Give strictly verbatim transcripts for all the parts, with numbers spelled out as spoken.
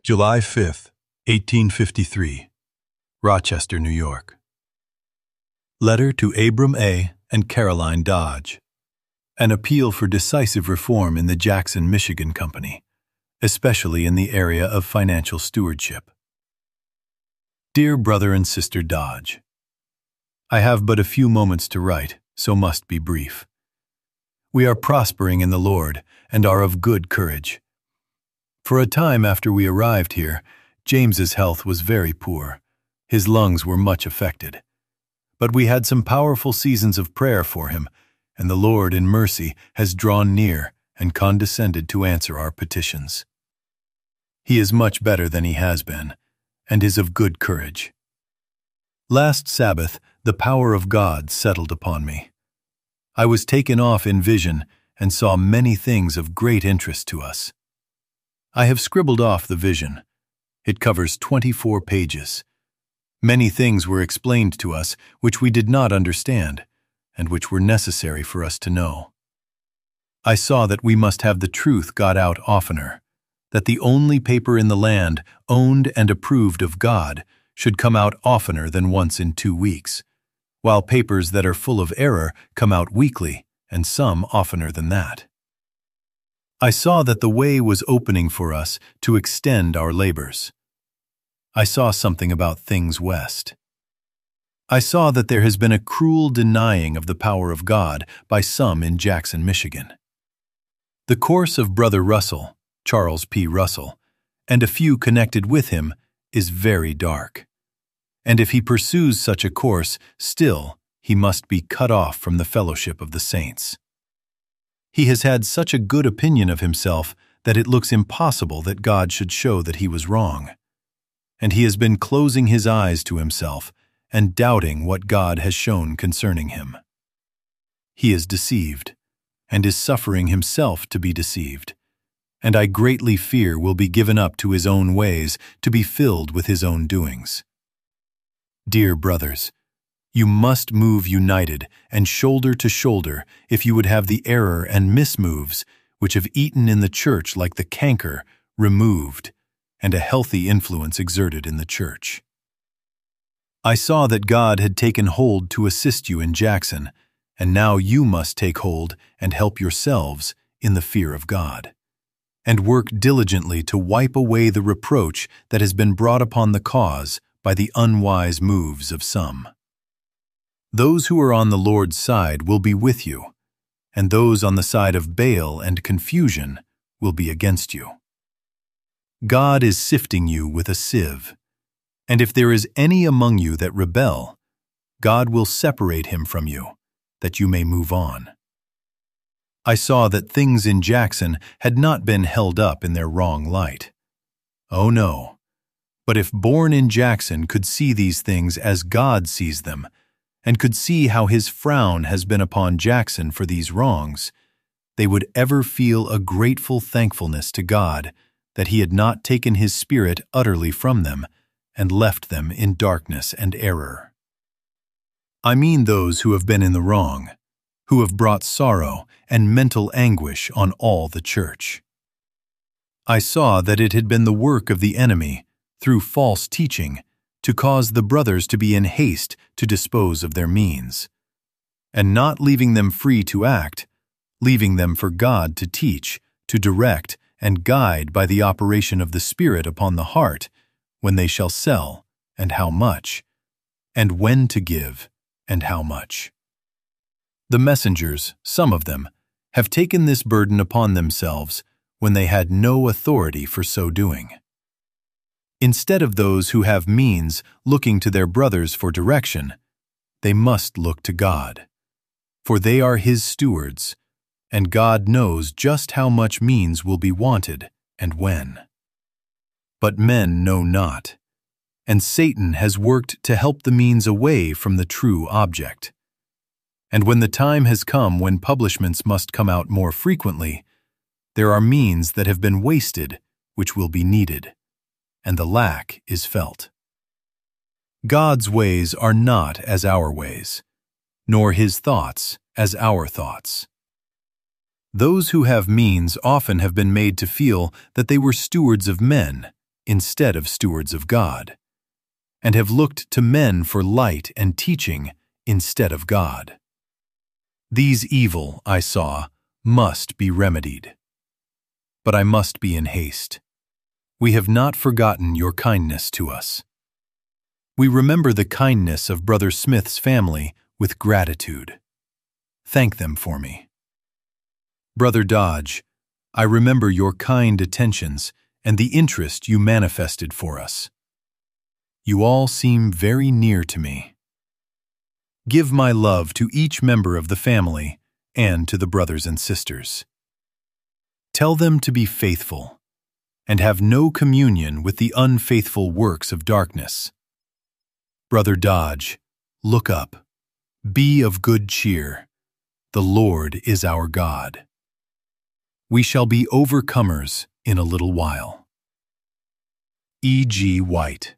July fifth, eighteen fifty-three, Rochester, New York. Letter to Abram A. and Caroline Dodge. An appeal for decisive reform in the Jackson, Michigan Company, especially in the area of financial stewardship. Dear Brother and Sister Dodge, I have but a few moments to write, so must be brief. We are prospering in the Lord and are of good courage. For a time after we arrived here, James's health was very poor. His lungs were much affected. But we had some powerful seasons of prayer for him, and the Lord in mercy has drawn near and condescended to answer our petitions. He is much better than he has been, and is of good courage. Last Sabbath, the power of God settled upon me. I was taken off in vision and saw many things of great interest to us. I have scribbled off the vision. It covers twenty-four pages. Many things were explained to us which we did not understand, and which were necessary for us to know. I saw that we must have the truth got out oftener, that the only paper in the land owned and approved of God should come out oftener than once in two weeks, while papers that are full of error come out weekly, and some oftener than that. I saw that the way was opening for us to extend our labors. I saw something about things west. I saw that there has been a cruel denying of the power of God by some in Jackson, Michigan. The course of Brother Russell, Charles P. Russell, and a few connected with him is very dark. And if he pursues such a course, still he must be cut off from the fellowship of the saints. He has had such a good opinion of himself that it looks impossible that God should show that he was wrong. And he has been closing his eyes to himself and doubting what God has shown concerning him. He is deceived, and is suffering himself to be deceived, and I greatly fear will be given up to his own ways to be filled with his own doings. Dear brothers, you must move united and shoulder to shoulder if you would have the error and mismoves which have eaten in the church like the canker removed, and a healthy influence exerted in the church. I saw that God had taken hold to assist you in Jackson, and now you must take hold and help yourselves in the fear of God, and work diligently to wipe away the reproach that has been brought upon the cause by the unwise moves of some. Those who are on the Lord's side will be with you, and those on the side of Baal and confusion will be against you. God is sifting you with a sieve, and if there is any among you that rebel, God will separate him from you, that you may move on. I saw that things in Jackson had not been held up in their wrong light. Oh no, but if born in Jackson could see these things as God sees them, and could see how his frown has been upon Jackson for these wrongs, they would ever feel a grateful thankfulness to God that he had not taken his spirit utterly from them and left them in darkness and error. I mean those who have been in the wrong, who have brought sorrow and mental anguish on all the church. I saw that it had been the work of the enemy, through false teaching, to cause the brothers to be in haste to dispose of their means, and not leaving them free to act, leaving them for God to teach, to direct, and guide by the operation of the Spirit upon the heart, when they shall sell, and how much, and when to give, and how much. The messengers, some of them, have taken this burden upon themselves when they had no authority for so doing. Instead of those who have means looking to their brothers for direction, they must look to God, for they are his stewards, and God knows just how much means will be wanted and when. But men know not, and Satan has worked to help the means away from the true object. And when the time has come when publishments must come out more frequently, there are means that have been wasted which will be needed, and the lack is felt. God's ways are not as our ways, nor his thoughts as our thoughts. Those who have means often have been made to feel that they were stewards of men, instead of stewards of God, and have looked to men for light and teaching instead of God. These evil, I saw, must be remedied. But I must be in haste. We have not forgotten your kindness to us. We remember the kindness of Brother Smith's family with gratitude. Thank them for me. Brother Dodge, I remember your kind attentions and the interest you manifested for us. You all seem very near to me. Give my love to each member of the family and to the brothers and sisters. Tell them to be faithful and have no communion with the unfaithful works of darkness. Brother Dodge, look up. Be of good cheer. The Lord is our God. We shall be overcomers in a little while. E G White.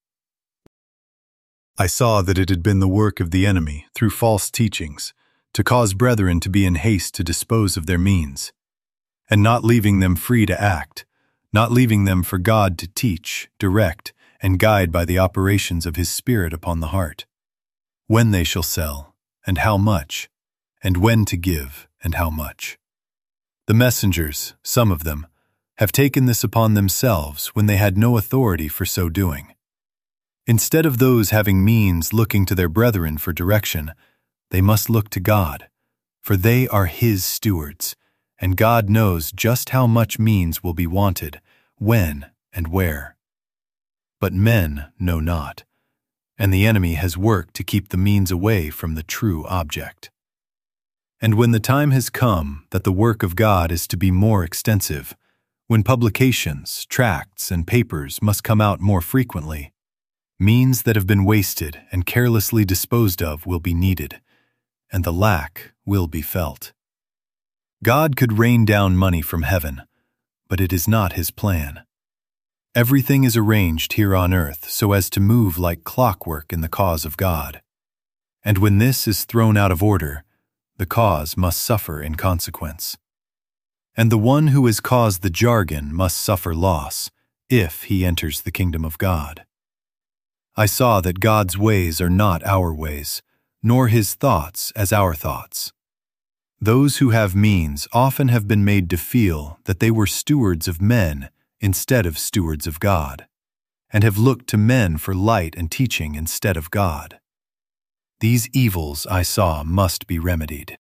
I saw that it had been the work of the enemy, through false teachings, to cause brethren to be in haste to dispose of their means, and not leaving them free to act, not leaving them for God to teach, direct, and guide by the operations of His Spirit upon the heart, when they shall sell, and how much, and when to give, and how much. The messengers, some of them, have taken this upon themselves when they had no authority for so doing. Instead of those having means looking to their brethren for direction, they must look to God, for they are His stewards, and God knows just how much means will be wanted, when and where. But men know not, and the enemy has worked to keep the means away from the true object. And when the time has come that the work of God is to be more extensive, when publications, tracts, and papers must come out more frequently, means that have been wasted and carelessly disposed of will be needed, and the lack will be felt. God could rain down money from heaven, but it is not His plan. Everything is arranged here on earth so as to move like clockwork in the cause of God. And when this is thrown out of order, the cause must suffer in consequence. And the one who has caused the jargon must suffer loss, if he enters the kingdom of God. I saw that God's ways are not our ways, nor His thoughts as our thoughts. Those who have means often have been made to feel that they were stewards of men instead of stewards of God, and have looked to men for light and teaching instead of God. These evils I saw must be remedied.